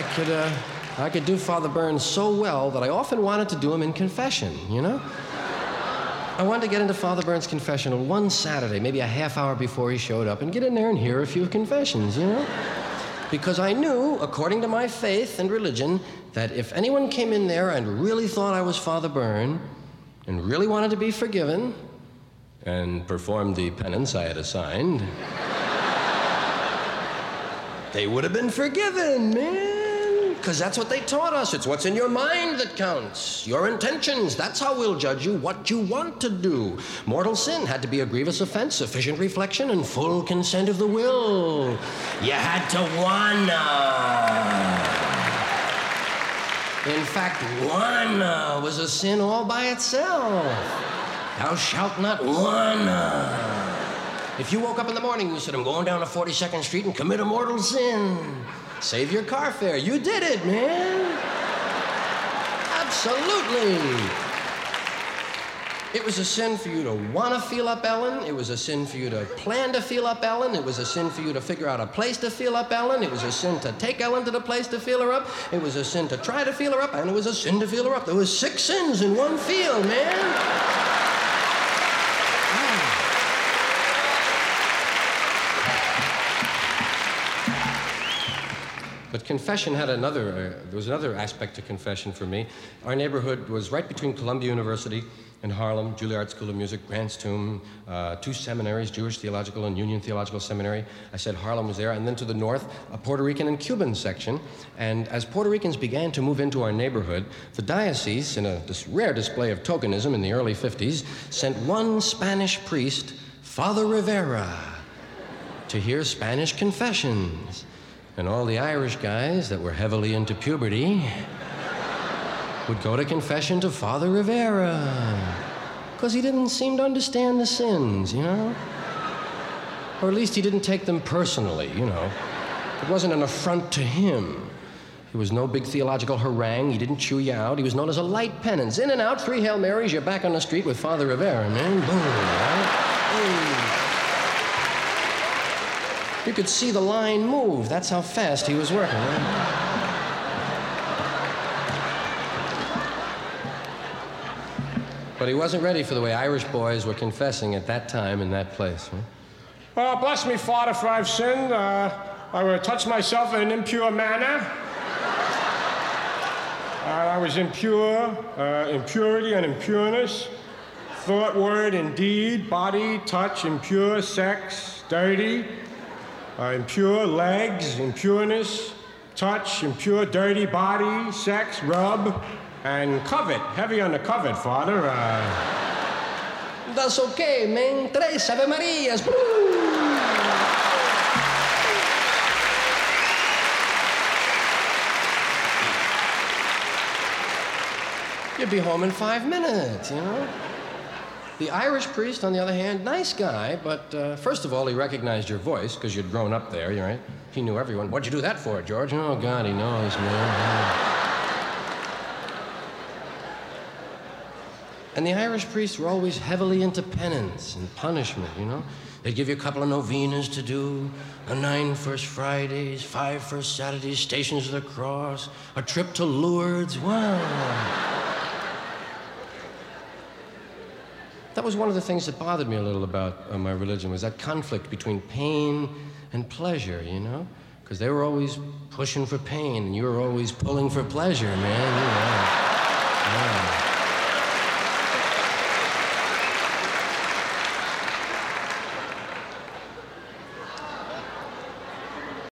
I could do Father Burns so well that I often wanted to do him in confession, you know? I wanted to get into Father Burns' confessional one Saturday, maybe a half hour before he showed up, and get in there and hear a few confessions, you know? Because I knew, according to my faith and religion, that if anyone came in there and really thought I was Father Byrne, and really wanted to be forgiven, and performed the penance I had assigned, they would have been forgiven, man. Because that's what they taught us. It's what's in your mind that counts. Your intentions. That's how we'll judge you, what you want to do. Mortal sin had to be a grievous offense, sufficient reflection, and full consent of the will. You had to wanna. In fact, wanna was a sin all by itself. Thou shalt not wanna. If you woke up in the morning and you said, I'm going down to 42nd Street and commit a mortal sin, save your car fare. You did it, man. Absolutely. It was a sin for you to want to feel up Ellen. It was a sin for you to plan to feel up Ellen. It was a sin for you to figure out a place to feel up Ellen. It was a sin to take Ellen to the place to feel her up. It was a sin to try to feel her up, and it was a sin to feel her up. There was 6 sins in one feel, man. But confession had there was another aspect to confession for me. Our neighborhood was right between Columbia University and Harlem, Juilliard School of Music, Grant's Tomb, 2 seminaries, Jewish Theological and Union Theological Seminary. I said Harlem was there. And then to the north, a Puerto Rican and Cuban section. And as Puerto Ricans began to move into our neighborhood, the diocese, in this rare display of tokenism in the early 50s, sent one Spanish priest, Father Rivera, to hear Spanish confessions. And all the Irish guys that were heavily into puberty would go to confession to Father Rivera, because he didn't seem to understand the sins, you know? Or at least he didn't take them personally, you know? It wasn't an affront to him. He was no big theological harangue. He didn't chew you out. He was known as a light penance. In and out, 3 Hail Marys, you're back on the street with Father Rivera, man. Boom, right? Hey. You could see the line move. That's how fast he was working, right? But he wasn't ready for the way Irish boys were confessing at that time in that place. Right? Bless me, Father, for I've sinned. I will touch myself in an impure manner. I was impure, impurity and impureness. Thought, word, and deed, body, touch, impure, sex, dirty. Impure legs, impureness, touch, impure, dirty body, sex, rub, and covet. Heavy on the covet, Father. That's okay, man. 3 Ave Marias. You'd be home in 5 minutes, you know? The Irish priest, on the other hand, nice guy, but first of all, he recognized your voice, because you'd grown up there, right? He knew everyone. What'd you do that for, George? Oh, God, he knows, man. And the Irish priests were always heavily into penance and punishment, you know? They'd give you a couple of novenas to do, 9 First Fridays, 5 First Saturdays, Stations of the Cross, a trip to Lourdes. Wow. That was one of the things that bothered me a little about my religion, was that conflict between pain and pleasure, you know? Because they were always pushing for pain, and you were always pulling for pleasure, man. You know.